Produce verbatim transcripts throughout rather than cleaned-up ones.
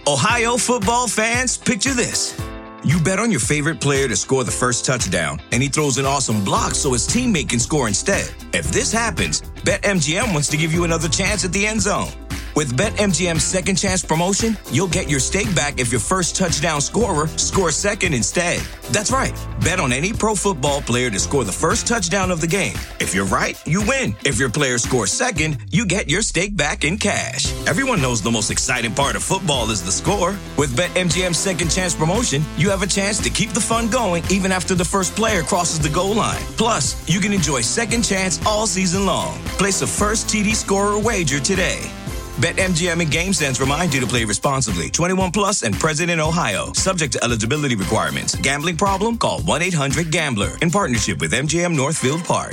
Ohio football fans, picture this. You bet on your favorite player to score the first touchdown, and he throws an awesome block so his teammate can score instead. If this happens, BetMGM wants to give you another chance at the end zone. With BetMGM's Second Chance promotion, you'll get your stake back if your first touchdown scorer scores second instead. That's right. Bet on any pro football player to score the first touchdown of the game. If you're right, you win. If your player scores second, you get your stake back in cash. Everyone knows the most exciting part of football is the score. With BetMGM's Second Chance promotion, you have a chance to keep the fun going even after the first player crosses the goal line. Plus, you can enjoy Second Chance all season long. Place a first T D scorer wager today. BetMGM and GameSense remind you to play responsibly. twenty-one plus and present in Ohio. Subject to eligibility requirements. Gambling problem? Call one eight hundred gambler. In partnership with M G M Northfield Park.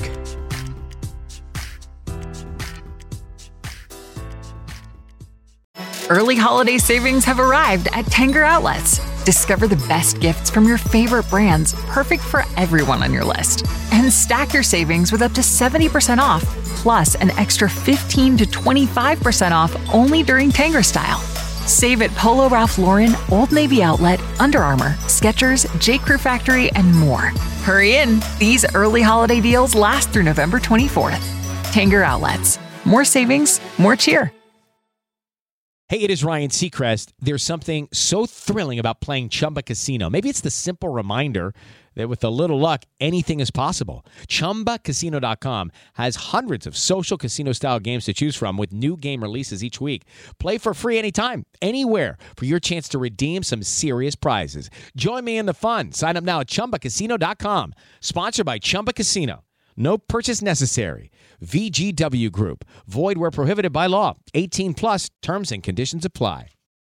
Early holiday savings have arrived at Tanger Outlets. Discover the best gifts from your favorite brands, perfect for everyone on your list. And stack your savings with up to seventy percent off, plus an extra fifteen to twenty-five percent off only during Tanger Style. Save at Polo Ralph Lauren, Old Navy Outlet, Under Armour, Skechers, J. Crew Factory, and more. Hurry in. These early holiday deals last through November twenty-fourth. Tanger Outlets. More savings, more cheer. Hey, it is Ryan Seacrest. There's something so thrilling about playing Chumba Casino. Maybe it's the simple reminder that with a little luck, anything is possible. Chumba Casino dot com has hundreds of social casino-style games to choose from with new game releases each week. Play for free anytime, anywhere for your chance to redeem some serious prizes. Join me in the fun. Sign up now at Chumba Casino dot com. Sponsored by Chumba Casino. No purchase necessary. V G W Group. Void where prohibited by law. eighteen plus. Terms and conditions apply.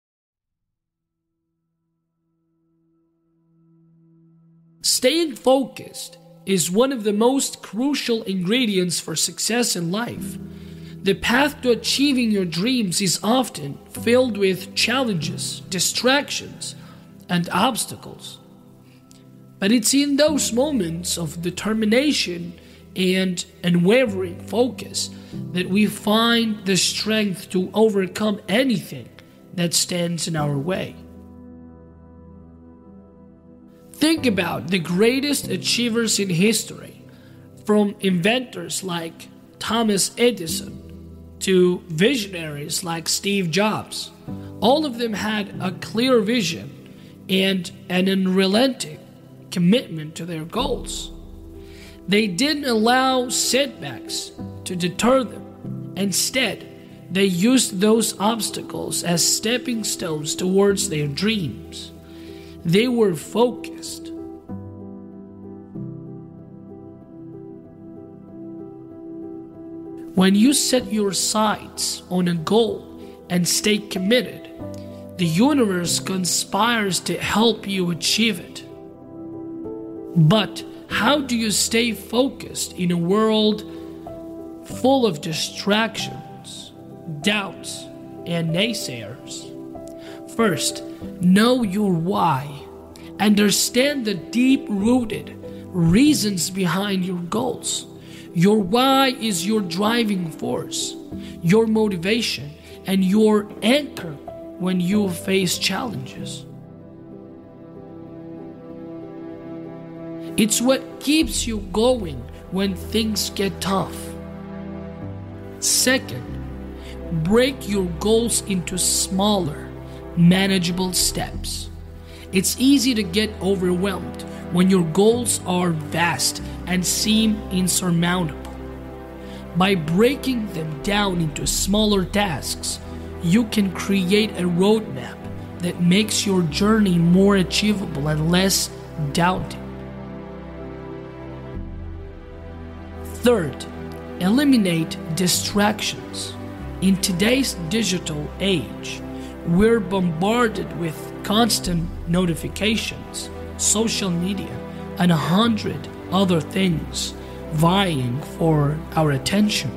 Staying focused is one of the most crucial ingredients for success in life. The path to achieving your dreams is often filled with challenges, distractions, and obstacles. But it's in those moments of determination and unwavering focus that we find the strength to overcome anything that stands in our way. Think about the greatest achievers in history, from inventors like Thomas Edison to visionaries like Steve Jobs. All of them had a clear vision and an unrelenting commitment to their goals. They didn't allow setbacks to deter them. Instead, they used those obstacles as stepping stones towards their dreams. They were focused. When you set your sights on a goal and stay committed, the universe conspires to help you achieve it. But how do you stay focused in a world full of distractions, doubts, and naysayers? First, know your why. Understand the deep-rooted reasons behind your goals. Your why is your driving force, your motivation, and your anchor when you face challenges. It's what keeps you going when things get tough. Second, break your goals into smaller, manageable steps. It's easy to get overwhelmed when your goals are vast and seem insurmountable. By breaking them down into smaller tasks, you can create a roadmap that makes your journey more achievable and less daunting. Third, eliminate distractions. In today's digital age, we're bombarded with constant notifications, social media, and a hundred other things vying for our attention.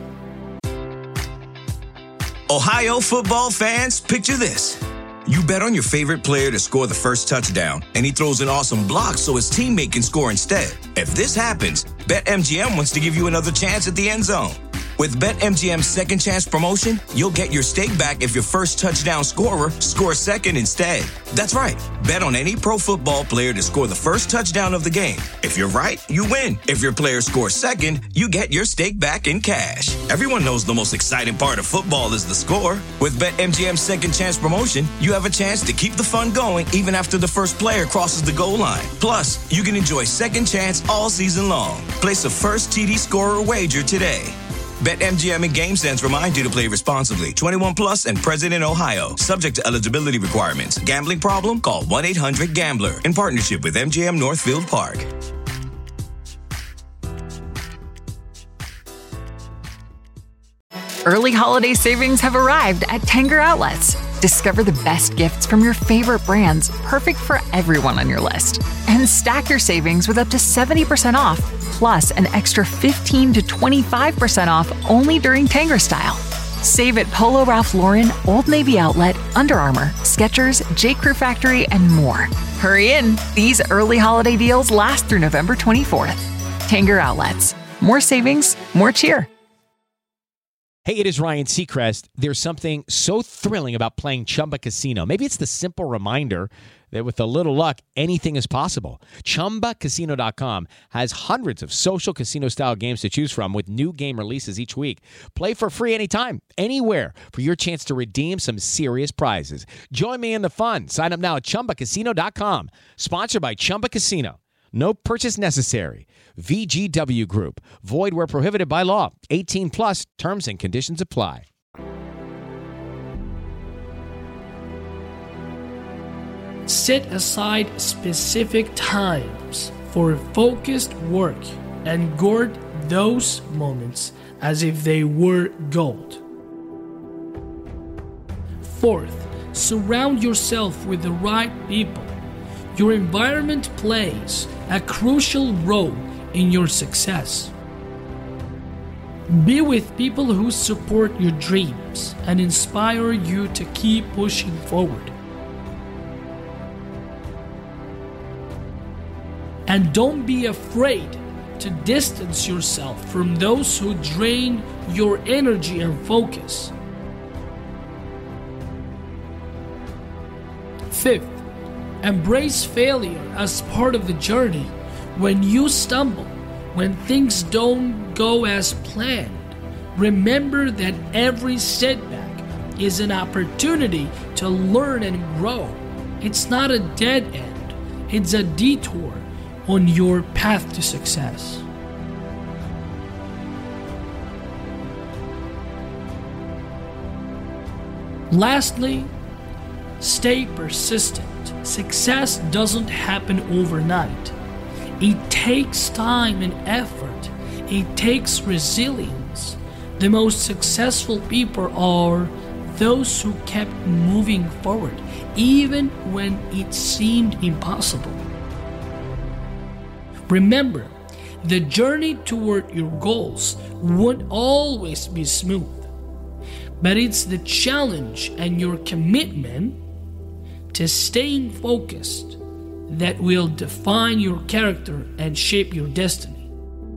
Ohio football fans, picture this. You bet on your favorite player to score the first touchdown, and he throws an awesome block so his teammate can score instead. If this happens, BetMGM wants to give you another chance at the end zone. With BetMGM's Second Chance promotion, you'll get your stake back if your first touchdown scorer scores second instead. That's right. Bet on any pro football player to score the first touchdown of the game. If you're right, you win. If your player scores second, you get your stake back in cash. Everyone knows the most exciting part of football is the score. With BetMGM's Second Chance promotion, you have a chance to keep the fun going even after the first player crosses the goal line. Plus, you can enjoy Second Chance all season long. Place a first T D scorer wager today. BetMGM and GameSense remind you to play responsibly. twenty-one plus and present in Ohio. Subject to eligibility requirements. Gambling problem? Call one eight hundred gambler. In partnership with M G M Northfield Park. Early holiday savings have arrived at Tanger Outlets. Discover the best gifts from your favorite brands, perfect for everyone on your list. And stack your savings with up to seventy percent off, plus an extra fifteen to twenty-five percent off only during Tanger Style. Save at Polo Ralph Lauren, Old Navy Outlet, Under Armour, Skechers, J. Crew Factory, and more. Hurry in. These early holiday deals last through November twenty-fourth. Tanger Outlets. More savings, more cheer. Hey, it is Ryan Seacrest. There's something so thrilling about playing Chumba Casino. Maybe it's the simple reminder that with a little luck, anything is possible. Chumba Casino dot com has hundreds of social casino-style games to choose from with new game releases each week. Play for free anytime, anywhere for your chance to redeem some serious prizes. Join me in the fun. Sign up now at Chumba Casino dot com. Sponsored by Chumba Casino. No purchase necessary. V G W Group. Void where prohibited by law. eighteen plus. Terms and conditions apply. Set aside specific times for focused work and guard those moments as if they were gold. Fourth, surround yourself with the right people. Your environment plays a crucial role in your success. Be with people who support your dreams and inspire you to keep pushing forward. And don't be afraid to distance yourself from those who drain your energy and focus. Fifth, embrace failure as part of the journey. When you stumble, when things don't go as planned, remember that every setback is an opportunity to learn and grow. It's not a dead end, it's a detour on your path to success. Lastly, stay persistent. Success doesn't happen overnight. It takes time and effort. It takes resilience. The most successful people are those who kept moving forward, even when it seemed impossible. Remember, the journey toward your goals won't always be smooth, but it's the challenge and your commitment to staying focused that will define your character and shape your destiny.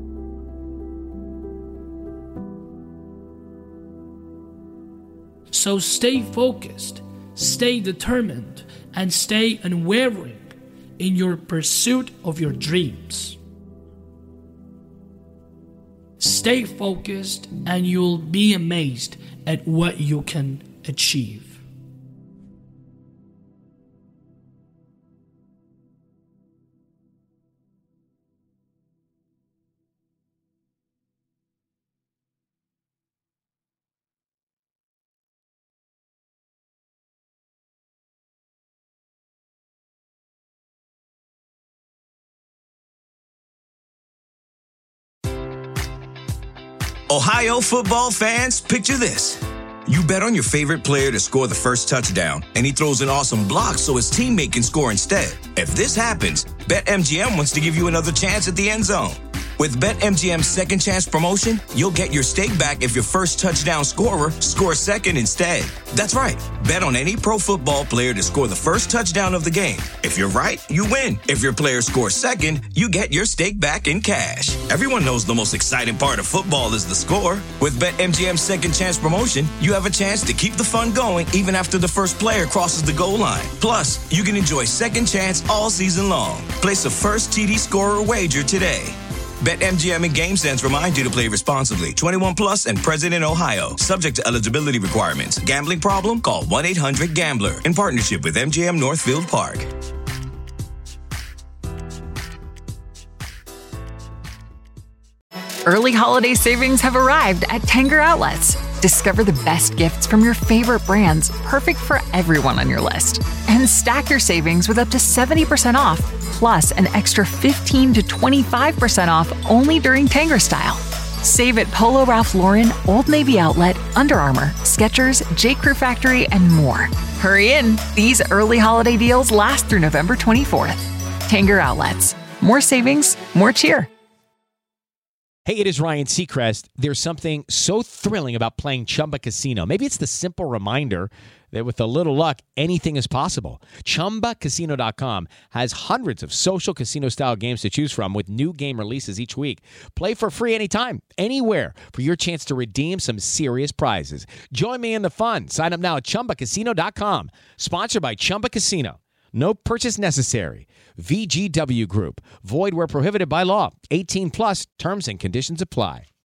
So stay focused, stay determined, and stay unwavering in your pursuit of your dreams. Stay focused and you'll be amazed at what you can achieve. Ohio football fans, picture this. You bet on your favorite player to score the first touchdown, and he throws an awesome block so his teammate can score instead. If this happens, BetMGM wants to give you another chance at the end zone. With BetMGM's second chance promotion, you'll get your stake back if your first touchdown scorer scores second instead. That's right. Bet on any pro football player to score the first touchdown of the game. If you're right, you win. If your player scores second, you get your stake back in cash. Everyone knows the most exciting part of football is the score. With BetMGM's second chance promotion, you have a chance to keep the fun going even after the first player crosses the goal line. Plus, you can enjoy second chance all season long. Place a first T D scorer wager today. BetMGM and GameSense remind you to play responsibly. twenty-one plus and present in Ohio. Subject to eligibility requirements. Gambling problem? Call one eight hundred gambler. In partnership with M G M Northfield Park. Early holiday savings have arrived at Tanger Outlets. Discover the best gifts from your favorite brands, perfect for everyone on your list. And stack your savings with up to seventy percent off, plus an extra fifteen to twenty-five percent off only during Tanger Style. Save at Polo Ralph Lauren, Old Navy Outlet, Under Armour, Skechers, J. Crew Factory, and more. Hurry in. These early holiday deals last through November twenty-fourth. Tanger Outlets. More savings, more cheer. Hey, it is Ryan Seacrest. There's something so thrilling about playing Chumba Casino. Maybe it's the simple reminder that with a little luck, anything is possible. Chumba Casino dot com has hundreds of social casino-style games to choose from with new game releases each week. Play for free anytime, anywhere for your chance to redeem some serious prizes. Join me in the fun. Sign up now at Chumba Casino dot com. Sponsored by Chumba Casino. No purchase necessary. V G W Group. Void where prohibited by law. eighteen plus terms and conditions apply.